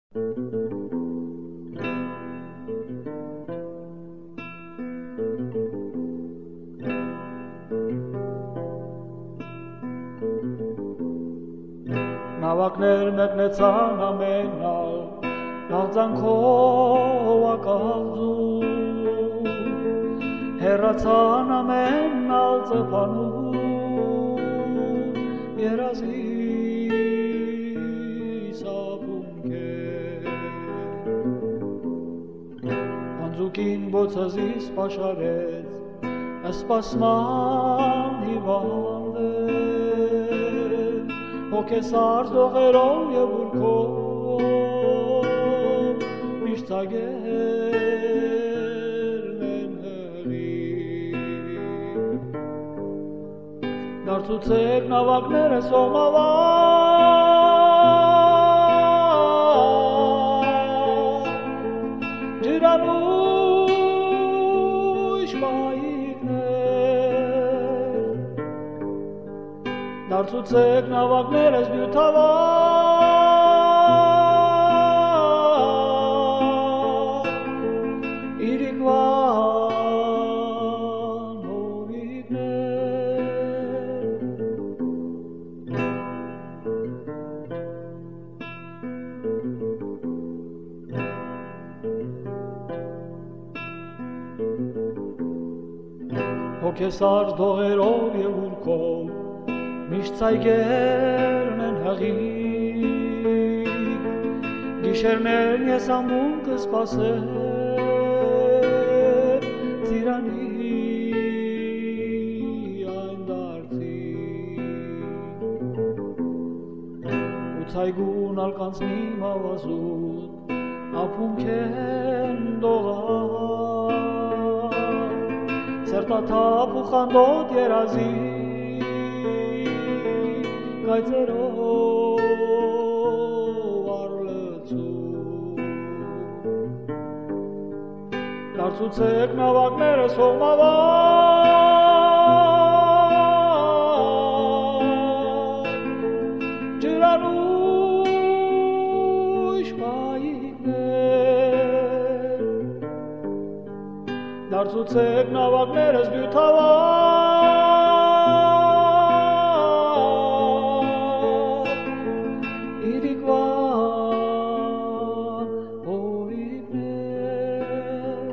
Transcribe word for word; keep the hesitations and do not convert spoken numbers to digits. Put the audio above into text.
Նավակներ մեկնեցան ամենալ, լաղձանքով ակաղձում, հեռացան ամենալ ծեփանում, երազի սապունքեր, անձուկին բոցազիս պաշարեց, ասպասման հիվանդեր, հոգեսարս դողերով և ուրքով, միշտ ծագերն են հեղին, դարձուցեք նավակները սողմավար, ջրանույշ մայիկներ, դարձուցեք նավակներս նյութավար, իրիկվան հովիկներ, հոգեսարս դողերով և ուրքով, միշտ ծայգերն են հղի, գիշերներն ես ամուն կսպասեմ, ծիրանի այն դարձի, ու ծայգուն ալկանցնի մավազուտ, ապունք են դողար, սերտաթափ ու խանդոտ երազի, գայծերով արլծում, դարձուցեք նավակները սողմավար, ջրանույշ մայիկներ, դարձուցեք նավակներս նյութավար, իրիկվան հովիկներ,